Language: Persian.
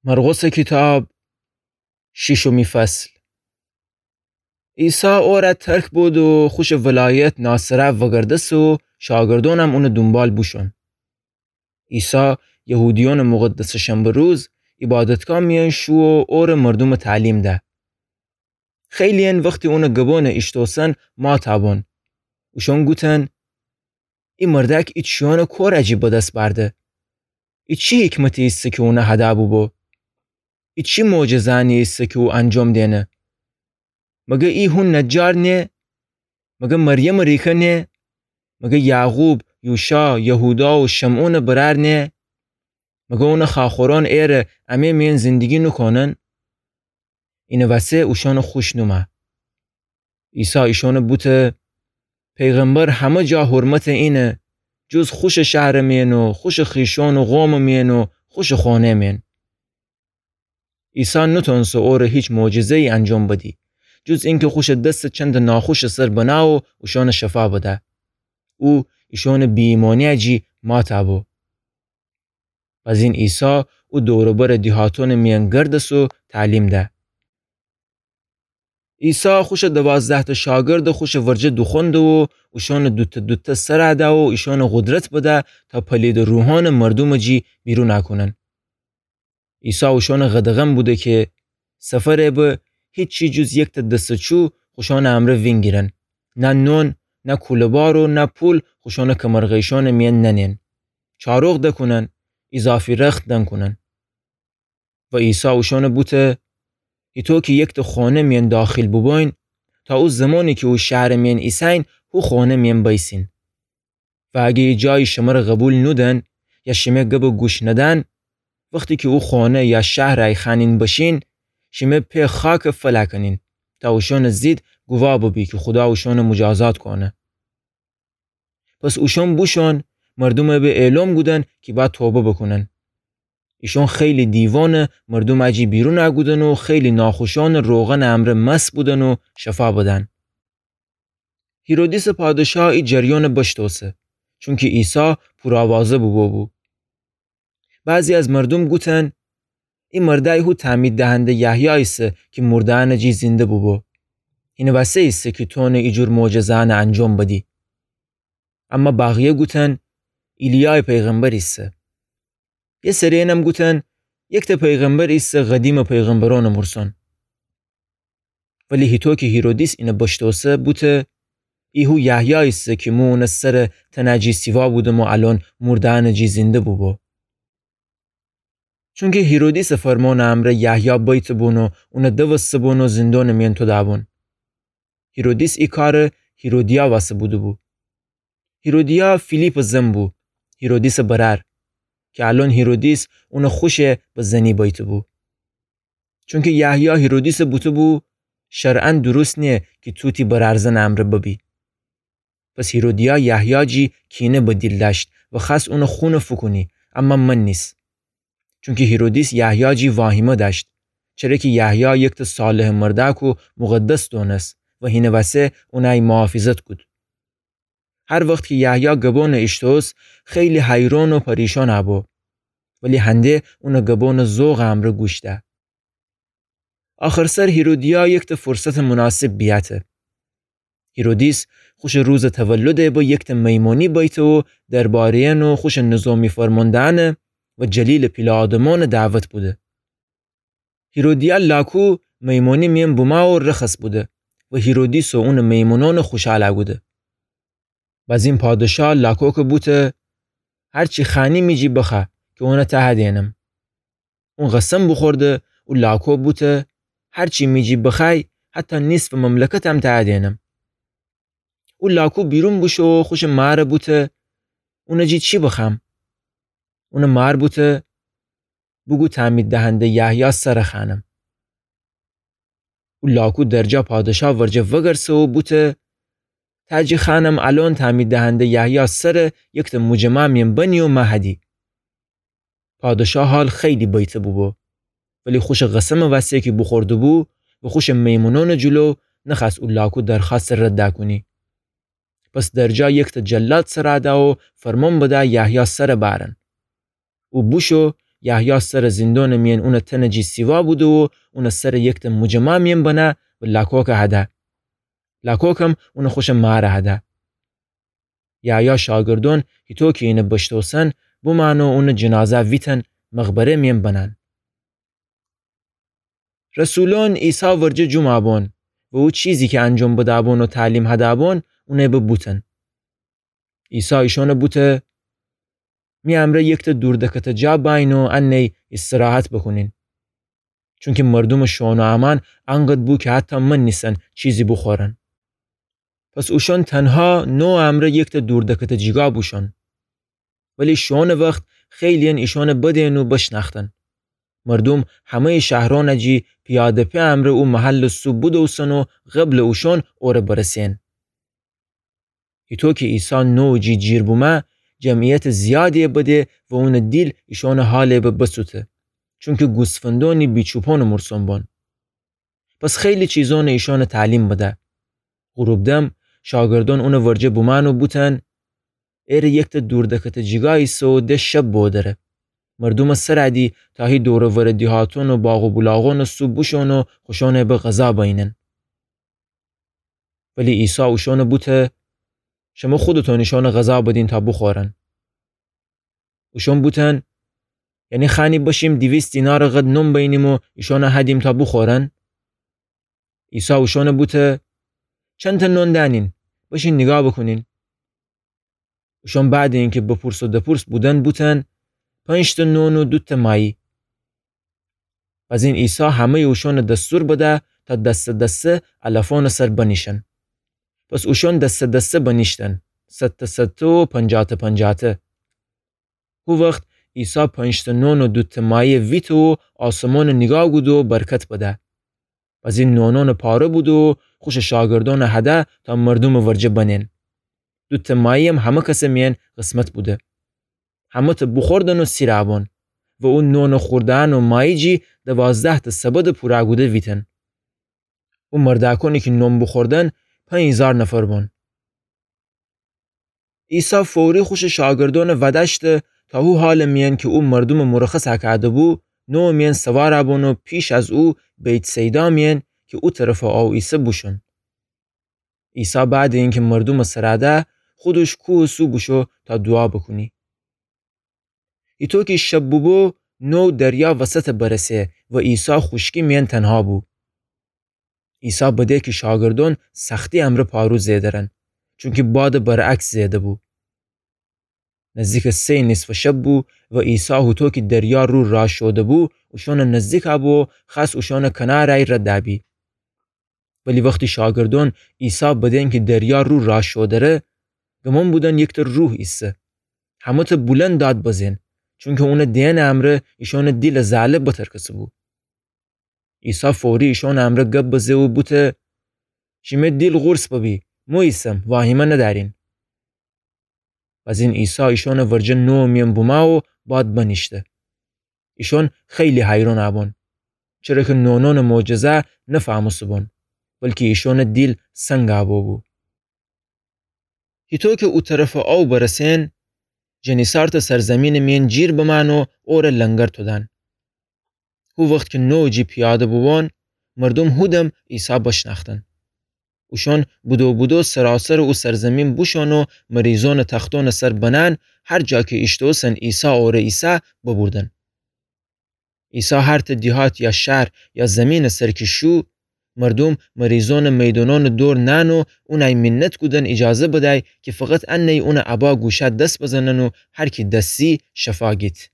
مرقس کتاب 6 فصل. عیسی او را ترک بود و خوش ولایت ناصره وگردس و شاگردانم اون دنبال بوشون. عیسی یهودیان مقدس شنبه روز عبادتگاه میان شو و اور مردم تعلیم ده. خیلی این وقتی اون گبان اشتوسن ما تابون. وشون گوتن این مردک ایت شیان کور عجیب بدست برده. ایت چی حکمتی است که اون هدا بو؟ ایت چی معجزانی است که او انجام دینه؟ مگه ای هون نجار نه؟ مگه مریم ریخه نه؟ مگه یعقوب، یوشا، یهودا و شمعون برار نه؟ مگه اون خاخوران ایره امی مین زندگی نکنن؟ این واسه اوشان خوش نما. عیسی ایشان بوته پیغمبر همه جا حرمت اینه جز خوش شهر مین و خوش خیشان و قوم مین و خوش خانه مین. عیسی نتونسه اور هیچ معجزه ای انجام بدی جز اینکه خوش دست چند ناخوش سر بنا و اوشان شفا بده. او ایشان بیمانی اجی ما تابو. از این عیسی او دوربر دیهاتون میان گردس و تعلیم ده. عیسی خوش 12 تا شاگرد خوش ورجه دخوند و اوشان دوت سر عده و ایشان قدرت بده تا پلید روحان مردم جی بیرون نکنن. عیسی اوشان غدغم بوده که سفر به هیچی جز یک تا دستچو خوشان امره وین گیرن. نه نون، نه کولبار و نه پول خوشان کمرغیشان میان ننین. چاروغ دکنن، اضافی رخت دن کنن. و عیسی اوشان بوده ایتو که یک تا خانه میان داخل بباین تا او زمانی که او شهر میان ایسین او خانه میان بایسین. و اگه جای شما را قبول ندن یا شما گب گوش ندن وقتی که او خانه یا شهر ای خانین باشین شما پی خاک فلا کنین تا اوشان زید گواه ببی که خدا اوشان مجازات کنه. پس اوشان بوشان مردم به اعلام گودن که باید توبه بکنن. ایشان خیلی دیوانه مردم اجی بیرون نگودن و خیلی ناخوشان روغن امر مس بودن و شفا بدن. هیرودیس پادشاه ای جریان بشتوسه چون که عیسی پرآوازه بو. بعضی از مردم گوتن این مردای هو تعمید دهنده یحیی است که مردان جی زنده بو. این واسه است که تون ایجور معجزان انجام بدی. اما بقیه گوتن ایلیا پیغمبر است. یه سری اینم گوتن یک تا پیغمبر است قدیم پیغمبران مرسان. ولی هیتو که هیرودیس این بشتوسه بوده ایهو یحیی است که مون سر تنجی سیوا بودم و الان مردان جی زنده بو. چون که هیرودیس فرمان امر یحیی بیت بونو اون دوست بونو زندان میان تو دابون. هیرودیس ای کار هیرودیا واسه بو. هیرودیا فیلیپ زنبو هیرودیس برار که الان هیرودیس اون خوشه به زنی بیت بو. چون که یحیی هیرودیس بو شرعاً درست نیه که توتی برارزن امر ببی. پس هیرودیا یحیی جی کینه به دل داشت و خواست اون خون فکنی اما من نیست. چون که هیرودیس یحیی جی واهمه داشت چرا که یحیی یک تا صالح مردک و مقدس دونست و هینه واسه اونای محافظت کود. هر وقت که یحیی گبان اشتوس خیلی حیران و پریشان ابو ولی هنده اون گبان ذوق امر گوشته. آخر سر هیرودیا یک تا فرصت مناسب بیاته. هیرودیس خوش روز تولد با یک تا میمونی بیت و درباریان و خوش نظامی فرماندهانه و جلیل پیلا آدمان دعوت بوده. هیرودیا لاکو میمونی میم بوما و رخص بوده و هیرودیس و اون میمونان خوشحال بوده. باز این پادشاه لاکو که بوده هرچی خانی میجی بخه که اون تهدینم. اون قسم بخورده و لاکو بوده هرچی میجی بخی حتی نصف مملکت هم تهدینم. او لاکو بیرون بوشو خوش مار بوده اون جی چی بخم؟ اون مار بوده بگو تعمید دهنده یحیی سر خانم. او لاکو درجا پادشاه ورجه وگرسه و بوده تاجی خانم الان تعمید دهنده یحیی سر یک تا مجمع میم بنی و مهدی. پادشاه حال خیلی بیت بو ولی خوش قسم واسه که بخورده بو و خوش میمونان جلو نخواست او لاکو درخواست رد کنی. پس درجا یک تا جلاد سر عده و فرمان بده یحیی سر بارن. او بوشو یحیی سر زندان مین اون تنجی سیوا بوده و اون سر یک مجمع مین بنا و لکوک هده. لکوکم اون خوش ماره هده. یحیی شاگردون هیتو که این بشتوسن بمانو اون جنازه ویتن مقبره مین بنن. رسولان عیسی ورجه جمعه بون و او چیزی که انجام بده بون و تعلیم هده بون اونه ببوتن. عیسی ایشون بوته می امره یک تا دور دکت جا باین و انی استراحت بکنین. چون که مردم شون و امان انقدر بو که حتی من نیستن چیزی بخورن. پس اوشون تنها نو امره یک تا دور دکت جیگا بوشن. ولی شون وقت خیلی ایشون بدین و بشنختن. مردم همه شهران جی پیاده پی امره او محل سو بودوسن و قبل اوشون اوره برسین. ایتو که عیسی نو جی جیر بومه جمعیت زیادی بده و اون دیل ایشون حاله به بسوته. چون که گوسفندانی بیچوپان مرسون بان. پس خیلی چیزان ایشون تعلیم بده. غروب دم شاگردان اون ورجه بومانو بوتن ایر یک تا دور دکت جیگای سو ده شب بودره. مردم سرعدی تا هی دور وردی هاتون و باغ و بلاغون سو بوشون و خوشانه به غذا باینن. ولی عیسی اوشون بوته شما خودتون ایشون غذا بدین تا بخورن. اوشون بوتن یعنی خانی باشیم 200 دینار قد نم بینیم و ایشون هدیم تا بخورن. عیسی اوشون بوته چند تا نون دانین باشین نگاه بکنین. اوشون بعد اینکه بپرس و دپرس بودن بوتن 5 تا نون و 2 تا مایی. از این عیسی همه اوشون دستور بده تا دست علفان سر بنیشن. پس اوشون دست بنیشتن 100 و 50. او وقت عیسی 5 تا نون و 2 تا مایی ویت و آسمان نگاه گود و برکت بده. از این نونان پاره بود و خوش شاگردان هده تا مردم ورجه بنین. 2 تا مایی هم همه کس مین قسمت بوده. همه تا بخوردن و سیرابان و اون نون خوردن و مایی جی 12 تا سبد پورا گوده ویتن. اون مردکانی که نون بخوردن 5000 نفر بون. عیسی فوری خوش شاگردان ودشت تا او حال مین که او مردم مرخص کرده بو نو مین سوار بون و پیش از او بیت سیدا مین که او طرف آو عیسی بوشن. عیسی بعد اینکه مردم سراده خودش کوه سو بوشو تا دعا بکنی. ایتو که شب بو نو دریا وسط برسه و عیسی خشکی مین تنها بو. عیسی بده که شاگردان سختی امر پارو زیدرن چون که باد برعکس زیده بو. نزدیک 3 نصف شب بو و عیسی هوتو که دریا رو راه شده بو اوشون نزدیک بو خاص اوشون کنارای ردابی. ولی وقتی شاگردان عیسی بدن که دریا رو راه شده ره گمان بودن یک تا روح ایسه. همه تا بلند داد بزن چون که اون دین امره ایشون دیل زعله بتر کسی بو. عیسی فوری ایشون امره گب بزه و بوته شیمه دیل غرس ببی مو ایسم واهیمه ندارین. از این عیسی ایشون ورجه نو میم بوما و باد بنیشته. ایشون خیلی حیران آبون چرا که نونان معجزه نفهمو سبون بلکه ایشون دیل سنگ آبو بو. هیتو که او طرف آو برسین جنیسارت سرزمین مین جیر بمانو اور لنگر تودن. هو وقت که نو جی پیاده بوون مردم هودم عیسی بشناختن. اوشون بودو سراسر او سرزمین بوشون و مریضان تختون سر بنن هر جا که اشتوسن عیسی اور عیسی ببردن. عیسی هر دیهات یا شهر یا زمین سرکشو مردم مریضان میدانان دور نانو اونای منت کودن اجازه بدای که فقط انی اون عبا گوشت دست بزنن و هر کی دستی شفا گیت.